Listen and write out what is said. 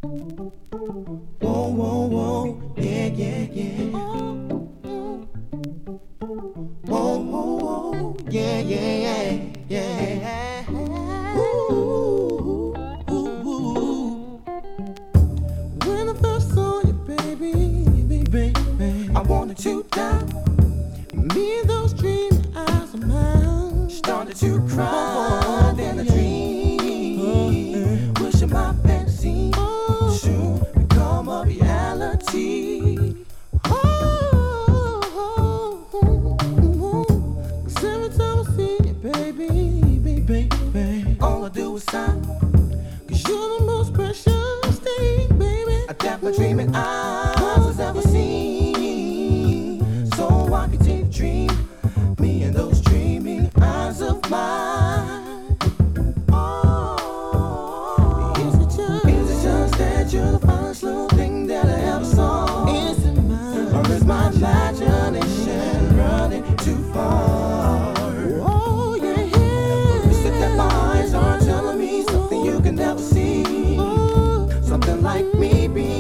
Whoa, whoa, whoa, yeah, yeah, yeah. Whoa, whoa, whoa, yeah, yeah, yeah, yeah. Ooh, ooh, ooh. When I first saw you, baby, I wanted to die. Me and those dreamy eyes of mine started to cry in a dream, wishing my fantasy soon become a reality. Cause every time I see you, baby, all I do is sigh. Cause you're the most precious thing, baby, that my dreaming eyes has ever seen. So I can take a dream, me and those dreaming eyes of mine. Oh, is it just that you're the finest little thing that I ever saw? Is it mine? Or is my imagination running too far? Oh, yeah, yeah. You said that my eyes are telling me something you can never see. Something like me being